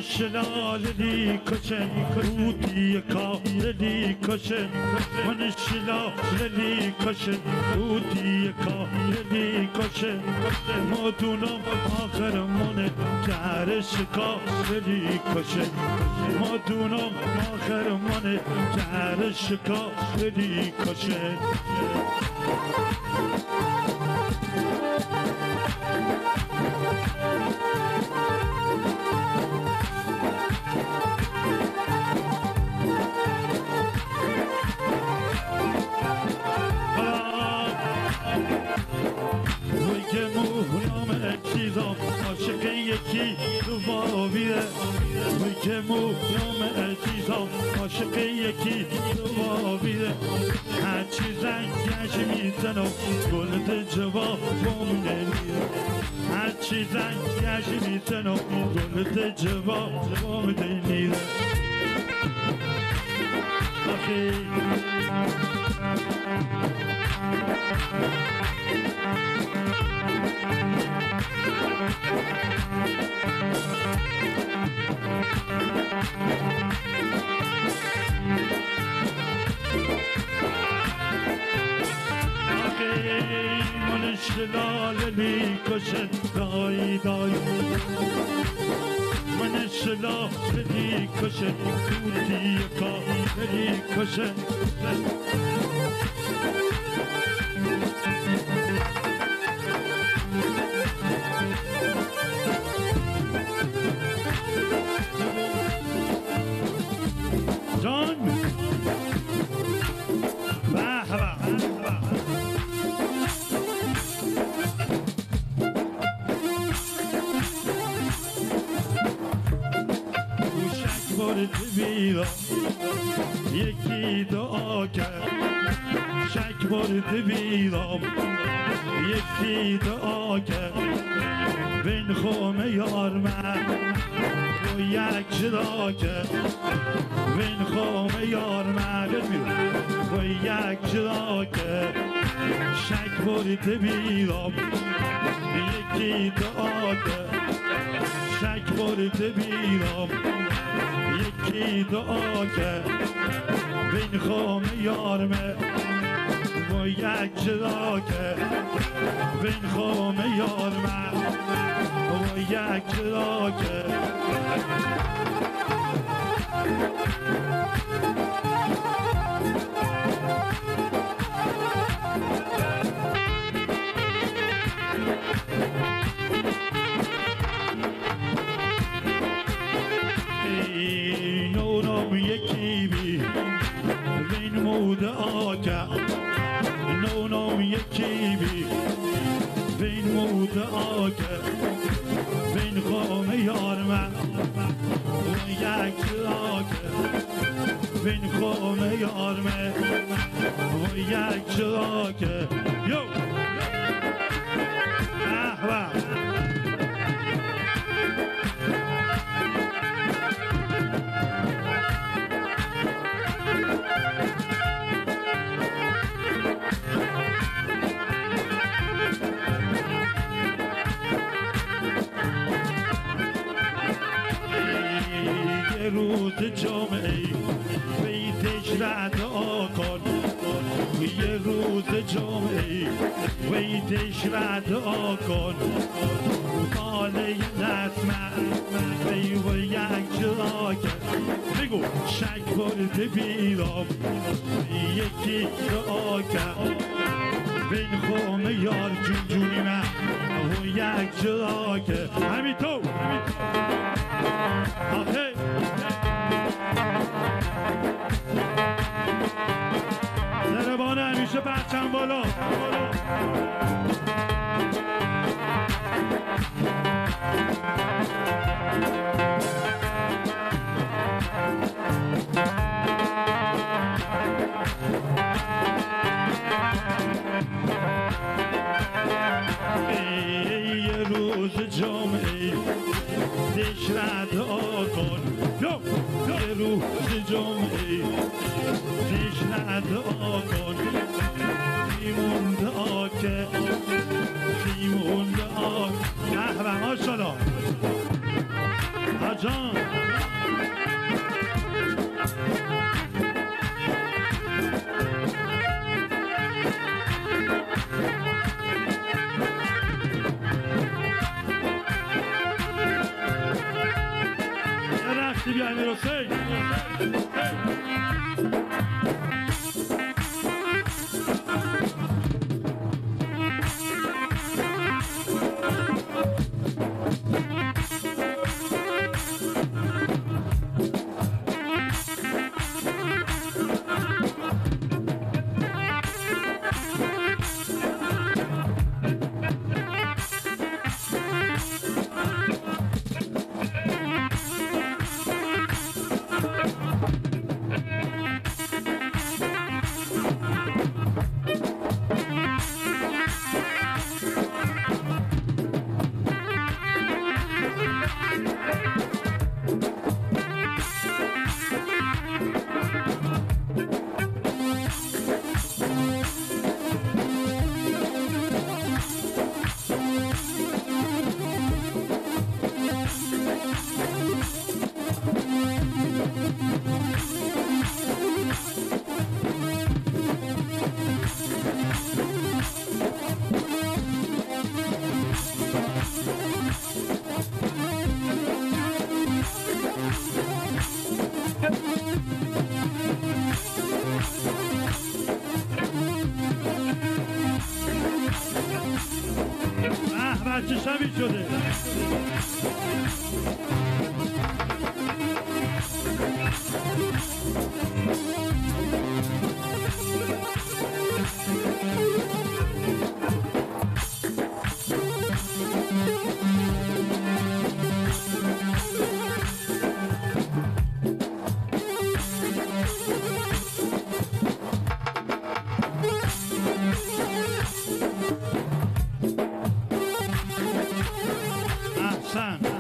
شلالي كشن ودي كالي كشن من شلالي كشن ودي كالي كشن ما دونم آخر من جرش كالي كشن ما دونم آخر من جرش كالي كشن عاشق یکی دواویه که نام عزیزم عاشق یکی دواویه هرچی زنگش میزنم گل جواب نمیره هرچی زنگش میزنم گل جواب نمیره آخی من شلال میکشن دای دای من شلال میکشن کوتی کا میکشن جان یکی دعا کرد شک برد بیرام یکی دعا کرد بین خوم یار من و یک جدا کرد بین خوم یار من و یک جدا کرد شک برد بیرام یکی دعا کرد شک برد بیرام یکی دعا کرد بین خوم یارمه و یک جدا کرد بین خوم یارمه و یک جدا کرد نونم یکی بی بین مود آکه نونم یکی بی بین مود آکه بین خوم یارمه و یک آکه بین خوم یارمه و یک آکه یو احوه روز جمعه بیتش رد آکن یه روز جمعه بیتش رد آکن ماله نسمه بی و یک جلاکن بگو شک برد بیرام یکی دعا کن بین خوم یار جون جونی من و یک جلاکن همینطور آخه دربانه همیشه پرچم بالا یه روز جمعه دش رد آکن یه روز جمعه دش رد آکن دیموند آکه دیموند آکه احوه ماشالله آجان مرسی بیا امیر حسین. چه شبی شده. احسن